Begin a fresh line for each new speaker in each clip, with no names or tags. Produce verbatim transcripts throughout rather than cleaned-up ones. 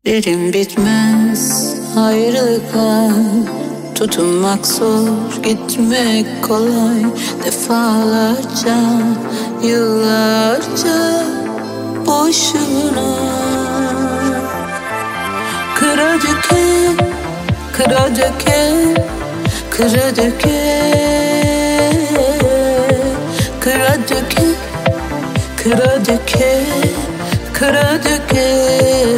Derin bitmez ayrılıklar, tutunmak zor, gitmek kolay. Defalarca, yıllarca boşuna. Kıra döke, kıra döke, kıra döke, kıra döke, kıra döke, kıra döke.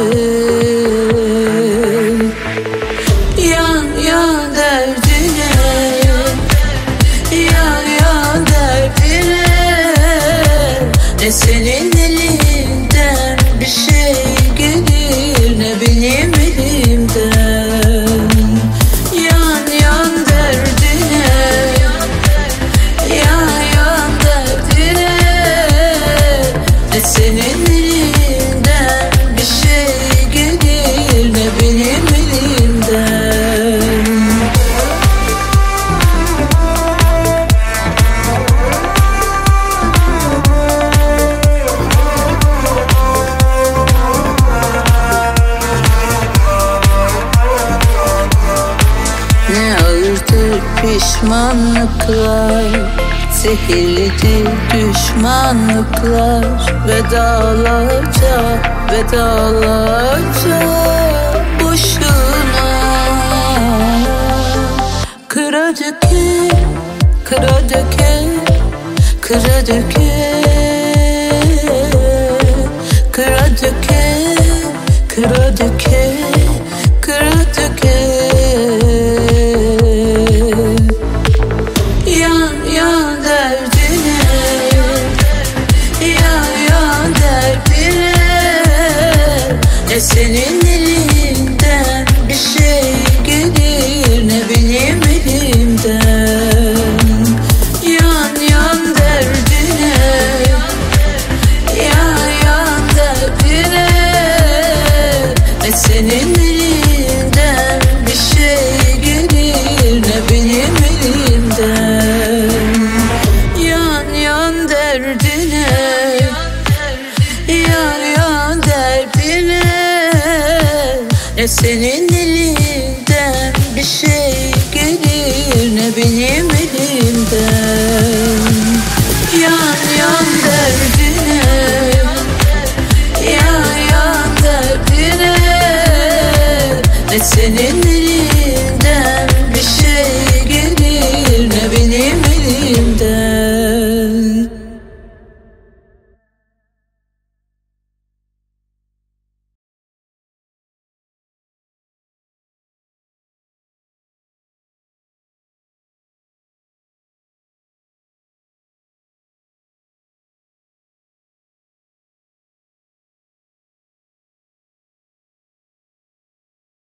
Yan yan derdine, yan yan derdine. Ne senin elinden bir şey gelir, ne benim elimden. Yan yan derdine, yan yan derdine. Ne senin elinden bir şey gelir, ne benim elimden. Ne ağırdır pişmanlıklar, zehirlidir düşmanlıklar. Vedalarca, vedalarca boşuna. Kıra döke, kıra döke, kıra döke, kıra döke, kıra döke, kıra döke. Yan yan derdine, yan yan derdine. Ne senin elinden bir şey gelir, ne benim elimden. Yan yan derdine, yan yan derdine. Ne senin elinden bir şey gelir, ne benim elimden. Yan yan derdine, yan yan derdine. Ne senin elinden bir şey gelir, ne benim elimden. Yan yan derdine, yan yan derdine. Ne senin